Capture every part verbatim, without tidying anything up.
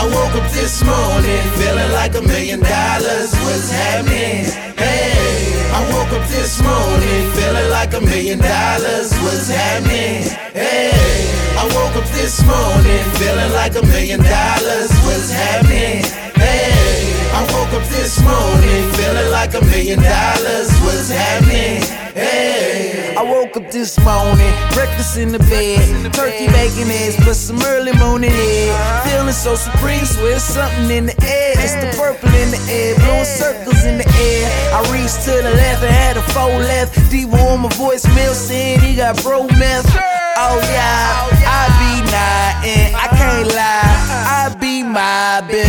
I woke up this morning feeling like a million dollars. What's happening? Hey, I woke up this morning feeling like a million dollars. What's happening? Hey, I woke up this morning feeling like a million dollars. What's happening? Hey, I woke up this morning feeling like a million dollars. What's happening? Hey, I woke up this morning, breakfast in the bed, turkey, bacon, eggs, plus some early morning egg. Feeling so supreme, swear something in the air. It's the purple in the air, blowing circles in the air. I reached to the left and had a four left. Devo on my voicemail saying he got bro meth. Oh yeah, I be nothing, I can't lie, I be mobbing.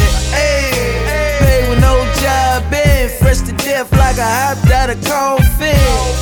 Hey, paid with no job, been fresh to death like I hopped out of coffin.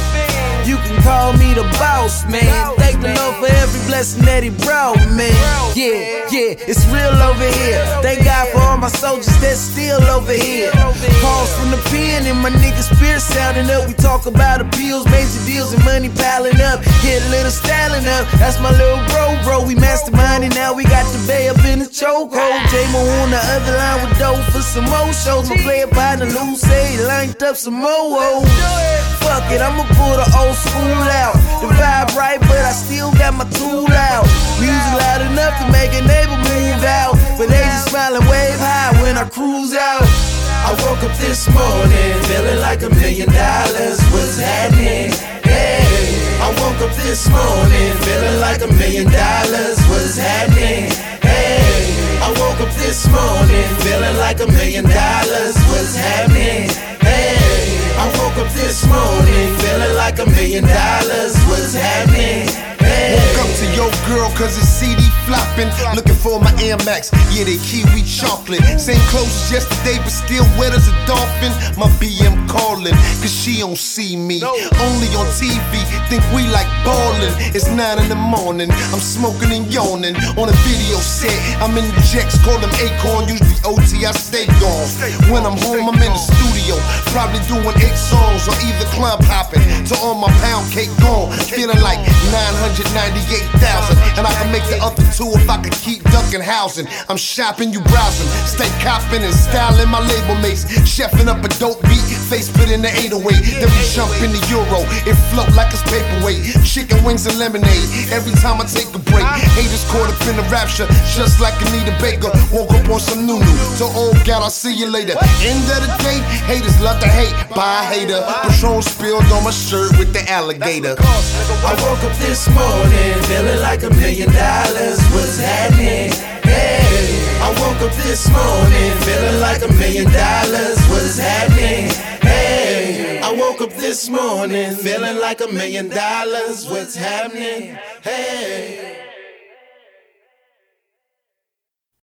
You can call me the boss, man. Thank the Lord for every blessing that He brought, man. Yeah, yeah, it's real over here. Thank God for all my soldiers that's still over here. Calls from the pen and my niggas' spirit sounding up. We talk about appeals, major deals, and money piling up. Get a little styling up. That's my little bro, bro. We masterminding now. We got the bay up in the chokehold. J-Mo on the other line with dough for some more shows. My player partner Lou say he lined up some more hoes. Fuck it, I'ma pull the old school out. The vibe right, but I still got my tool out. Music loud enough to make a neighbor move out, but they just smiling wave high when I cruise out. I woke up this morning feeling like a million dollars. What's happening? Hey, I woke up this morning feeling like a million dollars. What's happening? Hey, I woke up this morning feeling like a million dollars. What's happening? Hey, I woke up this morning feeling like a million dollars. What's happening? Hey. Woke up to your girl cause it's C D flopping. Looking for my Air Max, yeah they kiwi chocolate. Same clothes as yesterday but still wet as a dolphin. My B M calling cause she don't see me. Only on T V, think we like ballin'. It's nine in the morning, I'm smoking and yawning. On a video set, I'm in the jacks, call them Acorn. Usually O T, I stay gone. When I'm home, I'm in the studio, probably doing eight songs or either club hopping. To all my pound cake gone, feeling like nine hundred ninety-eight thousand, and I can make the other two if I could keep ducking housing. I'm shopping, you browsing, stay copping and styling my label mates. Chefing up a dope beat, face put in the eight oh eight. Then we jump in the Euro, it float like it's paperweight. Chicken wings and lemonade, every time I take a break. Haters caught up in the rapture, just like Anita Baker. Woke up on some new new, so old gal, I'll see you later. End of the day, haters love to hate, by a hater. Patron spilled on my shirt with the alligator. I woke up this morning feeling like a million dollars. What's happening? Hey, I woke up this morning feeling like a million dollars. What's happening? Hey, I woke up this morning feeling like a million dollars. What's happening? Hey.